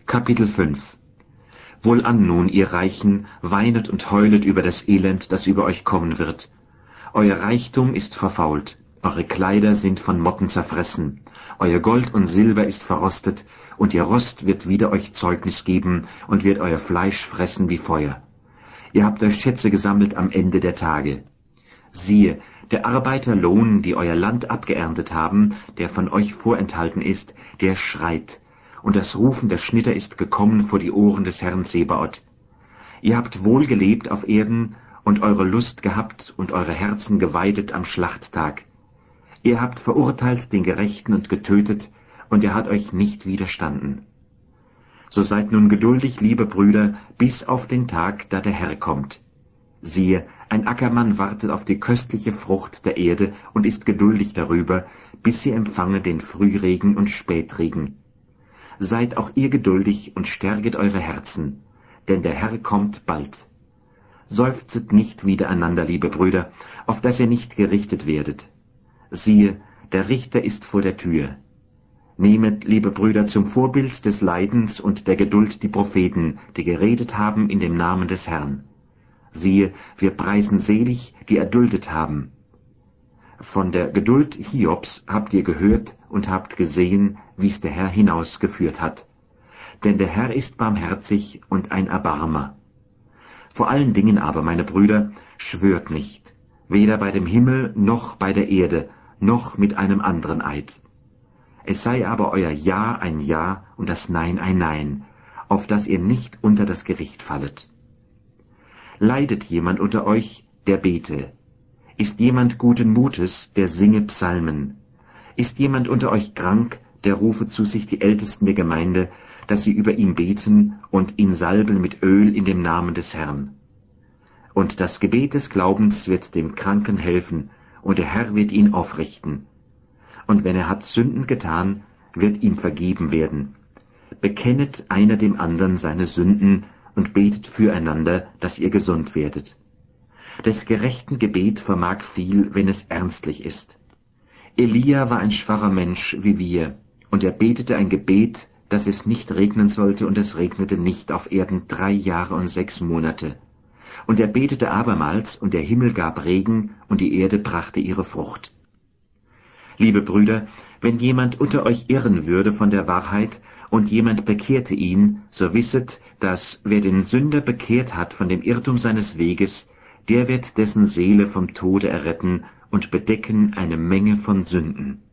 Kapitel 5 Wohlan nun, ihr Reichen, weinet und heulet über das Elend, das über euch kommen wird. Euer Reichtum ist verfault, eure Kleider sind von Motten zerfressen, euer Gold und Silber ist verrostet, und ihr Rost wird wider euch Zeugnis geben und wird euer Fleisch fressen wie Feuer. Ihr habt euch Schätze gesammelt am Ende der Tage. Siehe, der Arbeiterlohn, die euer Land abgeerntet haben, der von euch vorenthalten ist, der schreit, und das Rufen der Schnitter ist gekommen vor die Ohren des Herrn Zebaoth. Ihr habt wohl gelebt auf Erden und eure Lust gehabt und eure Herzen geweidet am Schlachttag. Ihr habt verurteilt den Gerechten und getötet, und er hat euch nicht widerstanden. So seid nun geduldig, liebe Brüder, bis auf den Tag, da der Herr kommt. Siehe, ein Ackermann wartet auf die köstliche Frucht der Erde und ist geduldig darüber, bis sie empfange den Frühregen und Spätregen. Seid auch ihr geduldig und stärket eure Herzen, denn der Herr kommt bald. Seufzet nicht widereinander, liebe Brüder, auf dass ihr nicht gerichtet werdet. Siehe, der Richter ist vor der Tür. Nehmet, liebe Brüder, zum Vorbild des Leidens und der Geduld die Propheten, die geredet haben in dem Namen des Herrn. Siehe, wir preisen selig, die erduldet haben. Von der Geduld Hiobs habt ihr gehört und habt gesehen, wie's der Herr hinausgeführt hat. Denn der Herr ist barmherzig und ein Erbarmer. Vor allen Dingen aber, meine Brüder, schwört nicht, weder bei dem Himmel noch bei der Erde, noch mit einem anderen Eid. Es sei aber euer Ja ein Ja und das Nein ein Nein, auf dass ihr nicht unter das Gericht fallet. Leidet jemand unter euch, der bete. Ist jemand guten Mutes, der singe Psalmen. Ist jemand unter euch krank, der rufe zu sich die Ältesten der Gemeinde, dass sie über ihn beten und ihn salben mit Öl in dem Namen des Herrn. Und das Gebet des Glaubens wird dem Kranken helfen, und der Herr wird ihn aufrichten. Und wenn er hat Sünden getan, wird ihm vergeben werden. Bekennet einer dem anderen seine Sünden und betet füreinander, dass ihr gesund werdet. Des gerechten Gebet vermag viel, wenn es ernstlich ist. Elia war ein schwacher Mensch wie wir, und er betete ein Gebet, dass es nicht regnen sollte, und es regnete nicht auf Erden 3 Jahre und 6 Monate. Und er betete abermals, und der Himmel gab Regen, und die Erde brachte ihre Frucht. Liebe Brüder, wenn jemand unter euch irren würde von der Wahrheit, und jemand bekehrte ihn, so wisset, dass wer den Sünder bekehrt hat von dem Irrtum seines Weges, der wird dessen Seele vom Tode erretten und bedecken eine Menge von Sünden.